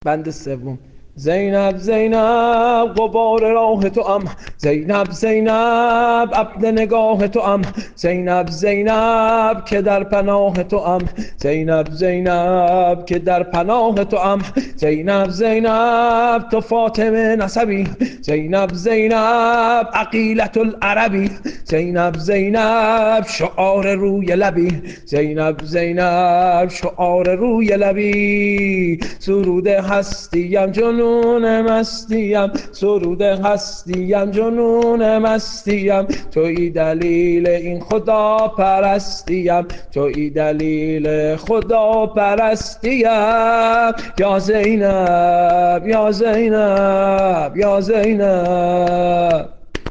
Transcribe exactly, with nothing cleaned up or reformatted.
بند سوم. زینب زینب غبار راه تو ام، زینب زینب عبد نگاه تو ام، زینب زینب که در پناه تو ام، زینب زینب که در پناه تو ام، زینب زینب تو فاطمه نسبی، زینب زینب عقیلة العربی، زینب زینب شعار روی لبی، زینب زینب شعار روی لبی، سرود هستیم جنون مستیم، سرود هستیم جنون مستیم، توی دلیل این خدا پرستیم، توی دلیل خدا پرستیم. یا زینب یا زینب یا زینب.